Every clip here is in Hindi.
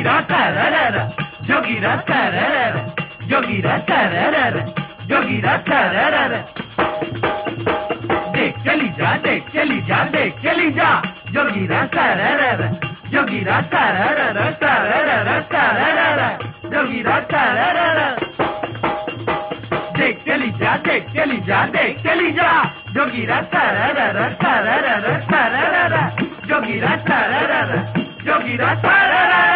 जोगीरा तररर, जोगीरा तररर, जोगीरा तररर, जोगीरा तररर। देख चली जा, देख चली जा, देख चली जा, जोगीरा तररर, जोगीरा तररर, तररर, तररर, जोगीरा तररर। देख चली जा, देख चली जा, देख चली जा, जोगीरा तररर, तररर, तररर, जोगीरा तररर, जोगीरा तररर।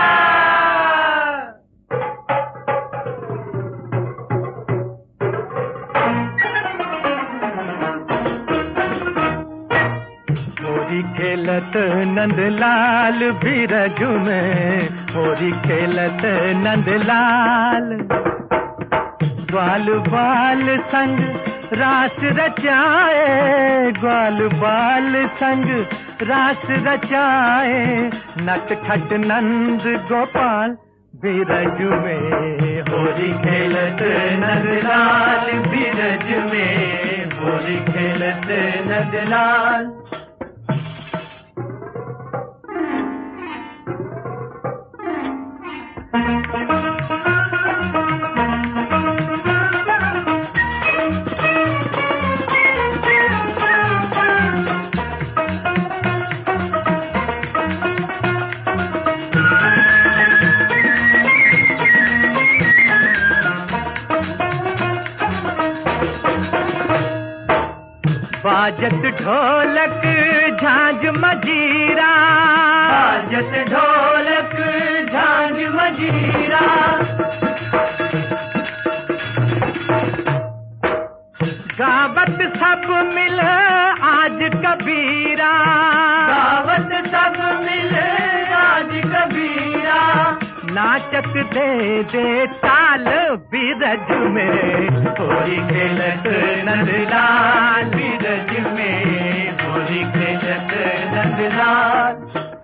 होरी खेलत नंदलाल बिरजू में, होरी खेलत नंदलाल। ग्वाल बाल संग रास रचाए, ग्वाल बाल संग रास रचाए। नटखट नंद गोपाल बिरज में, होरी खेलत नंदलाल बिरज में, होरी खेलत नंदलाल। बाजत ढोलक झांझ मजीरा, बाजत ढोलक झांझ मजीरा। गावत सब मिल आज कबीरा, गावत सब मिल आज कबीरा। नाचत दे दे ताल बिरज में, होरी खेलत नंदलाल बिरज में, होरी खेलत नंदलाल।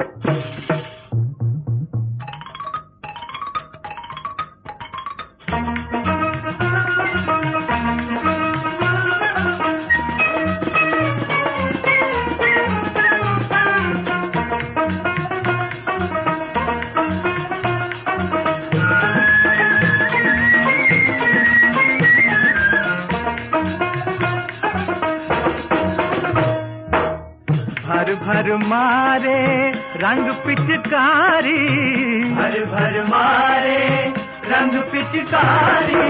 भर भर मारे रंग पिचकारी, भर भर मारे रंग पिचकारी।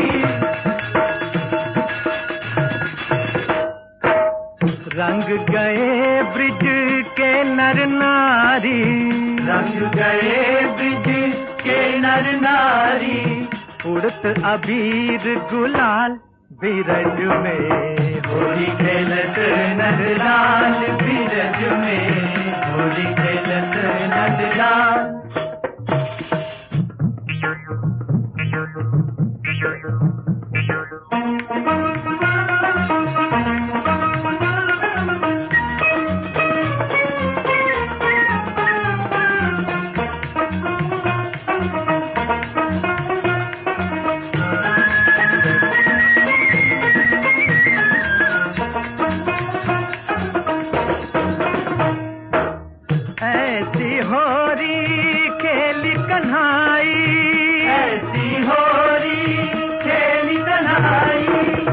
रंग गए ब्रिज के नर नारी, रंग गए ब्रिज के नर नारी। उड़त अबीर गुलाल बिरज में, होली खेलत नंदलाल बिरज में, होली खेलत नंदलाल। ऐसी होरी खेली कन्हाई, ऐसी होरी खेली कन्हाई।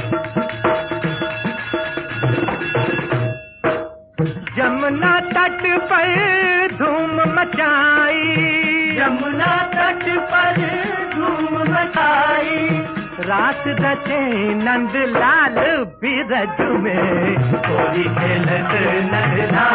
जमुना तट पर धूम मचाई, यमुना तट पर धूम मचाई। रात रचे नंदलाल बिरज में, होली खेलत नंदलाल